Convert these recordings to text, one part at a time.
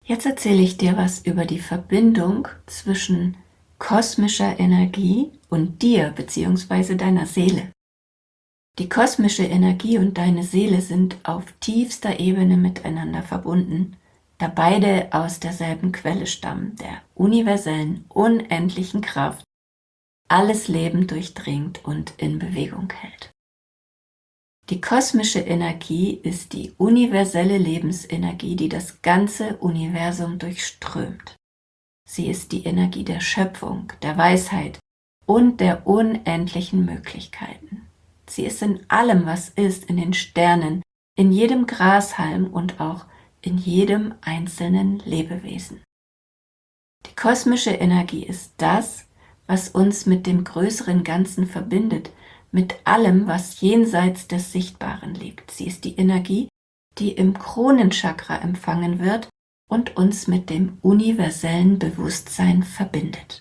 Jetzt erzähle ich dir was über die Verbindung zwischen kosmischer Energie und dir bzw. deiner Seele. Die kosmische Energie und deine Seele sind auf tiefster Ebene miteinander verbunden, da beide aus derselben Quelle stammen, der universellen, unendlichen Kraft, alles Leben durchdringt und in Bewegung hält. Die kosmische Energie ist die universelle Lebensenergie, die das ganze Universum durchströmt. Sie ist die Energie der Schöpfung, der Weisheit und der unendlichen Möglichkeiten. Sie ist in allem, was ist, in den Sternen, in jedem Grashalm und auch in jedem einzelnen Lebewesen. Die kosmische Energie ist das, was uns mit dem größeren Ganzen verbindet, mit allem, was jenseits des Sichtbaren liegt. Sie ist die Energie, die im Kronenchakra empfangen wird und uns mit dem universellen Bewusstsein verbindet.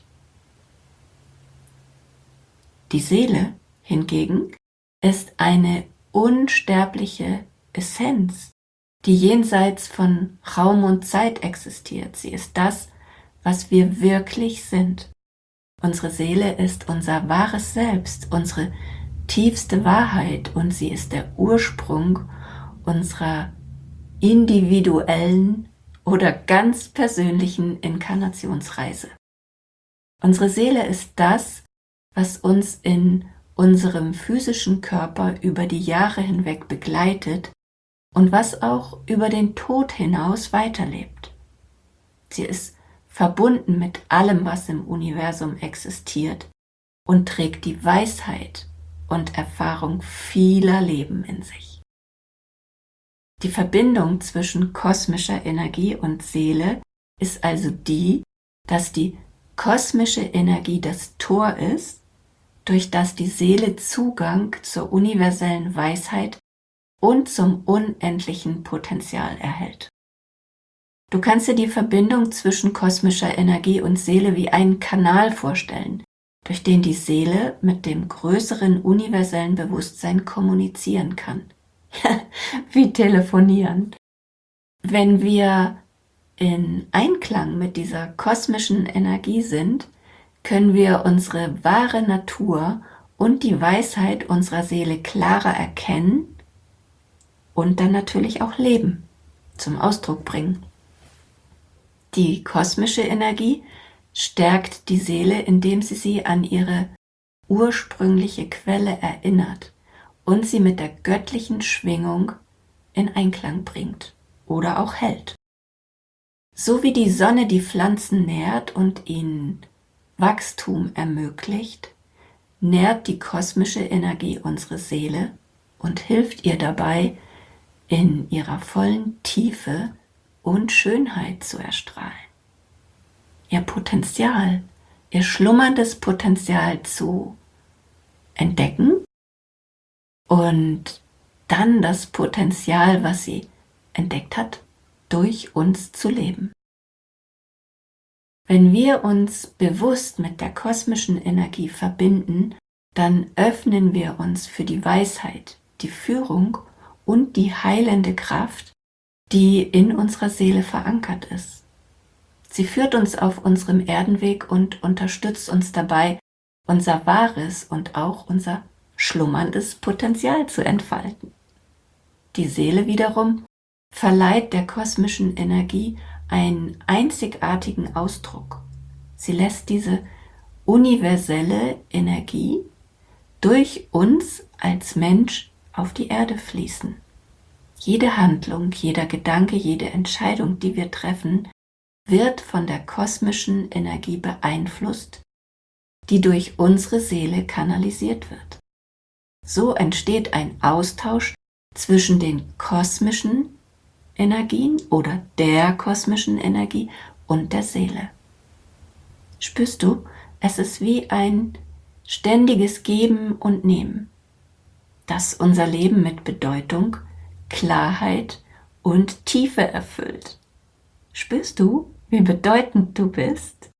Die Seele hingegen ist eine unsterbliche Essenz, die jenseits von Raum und Zeit existiert. Sie ist das, was wir wirklich sind. Unsere Seele ist unser wahres Selbst, unsere tiefste Wahrheit, und sie ist der Ursprung unserer individuellen oder ganz persönlichen Inkarnationsreise. Unsere Seele ist das, was uns in unserem physischen Körper über die Jahre hinweg begleitet und was auch über den Tod hinaus weiterlebt. Sie ist verbunden mit allem, was im Universum existiert, und trägt die Weisheit und Erfahrung vieler Leben in sich. Die Verbindung zwischen kosmischer Energie und Seele ist also die, dass die kosmische Energie das Tor ist, durch das die Seele Zugang zur universellen Weisheit und zum unendlichen Potenzial erhält. Du kannst dir die Verbindung zwischen kosmischer Energie und Seele wie einen Kanal vorstellen, durch den die Seele mit dem größeren universellen Bewusstsein kommunizieren kann. Wie telefonieren. Wenn wir in Einklang mit dieser kosmischen Energie sind, können wir unsere wahre Natur und die Weisheit unserer Seele klarer erkennen und dann natürlich auch leben, zum Ausdruck bringen. Die kosmische Energie stärkt die Seele, indem sie an ihre ursprüngliche Quelle erinnert und sie mit der göttlichen Schwingung in Einklang bringt oder auch hält. So wie die Sonne die Pflanzen nährt und ihnen Wachstum ermöglicht, nährt die kosmische Energie unsere Seele und hilft ihr dabei, in ihrer vollen Tiefe und Schönheit zu erstrahlen. Ihr Potenzial, ihr schlummerndes Potenzial zu entdecken und dann das Potenzial, was sie entdeckt hat, durch uns zu leben. Wenn wir uns bewusst mit der kosmischen Energie verbinden, dann öffnen wir uns für die Weisheit, die Führung und die heilende Kraft, die in unserer Seele verankert ist. Sie führt uns auf unserem Erdenweg und unterstützt uns dabei, unser wahres und auch unser schlummerndes Potenzial zu entfalten. Die Seele wiederum verleiht der kosmischen Energie einen einzigartigen Ausdruck. Sie lässt diese universelle Energie durch uns als Mensch auf die Erde fließen. Jede Handlung, jeder Gedanke, jede Entscheidung, die wir treffen, wird von der kosmischen Energie beeinflusst, die durch unsere Seele kanalisiert wird. So entsteht ein Austausch zwischen den kosmischen Energien oder der kosmischen Energie und der Seele. Spürst du, es ist wie ein ständiges Geben und Nehmen, das unser Leben mit Bedeutung, Klarheit und Tiefe erfüllt. Spürst du, wie bedeutend du bist?